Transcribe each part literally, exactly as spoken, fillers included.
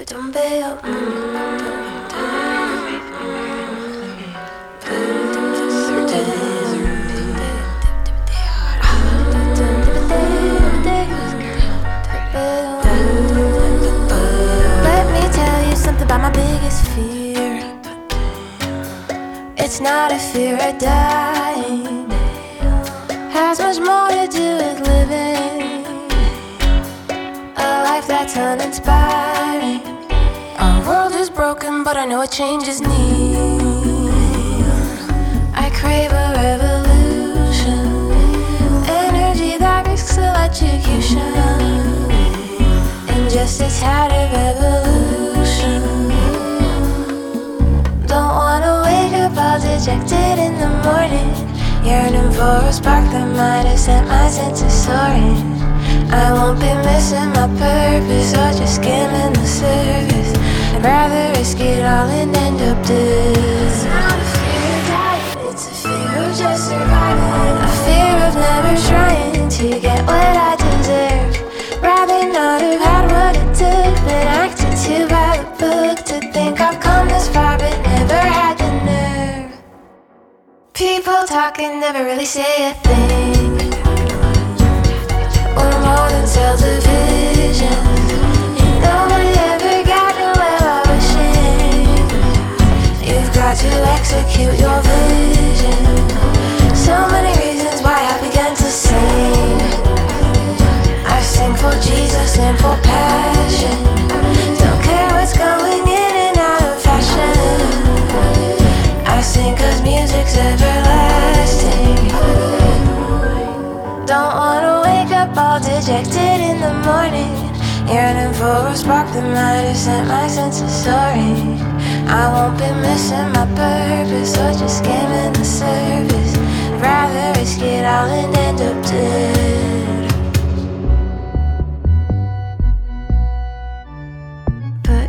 tell you something about my biggest fear. It's not a fear of dying. Has much more to do with living a life that's uninspiring. Our world is broken, but I know a change is near. I crave a revolution, energy that risks electrocution. Injustice had a revolution. Don't wanna wake up all dejected in the morning, yearning for a spark that might have sent my senses soaring. I won't be missing my purpose or just skimming the surface. I'd rather risk it all and end up dead. It's not a fear of dying, it's a fear of just surviving. A fear of never trying to get what I deserve. Rather not have had what it took than acted to by the book. To think I've come this far but never had the nerve. People talking never really say a thing. We're more than television. Nobody ever got to where I was wishing. You've got to execute your vision. So many reasons why I began to sing. I sing for Jesus and for passion. Don't care what's going in and out of fashion. I sing cause music's everlasting. Don't wanna wake up all dejected in the morning, yearning for a spark that might have sent my senses soaring. I won't be missing my purpose or just skimming the surface. I'd rather risk it all and end up dead. But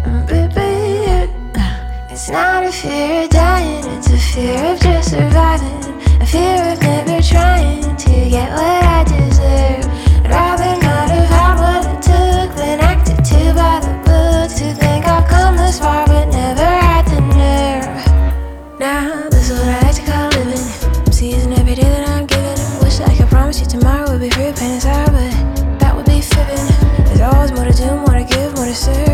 it's not a fear of dying, it's a fear of just surviving. A fear of never trying to get what I deserve. I'd rather not have had what it took than acted to by the book. To think I've come this far but never had the nerve. Now this is what I like to call living. I'm seizing every day that I'm given. Wish I could promise you tomorrow would be free of pain and sorrow, but that would be fibbing. There's always more to do, more to give, more to serve.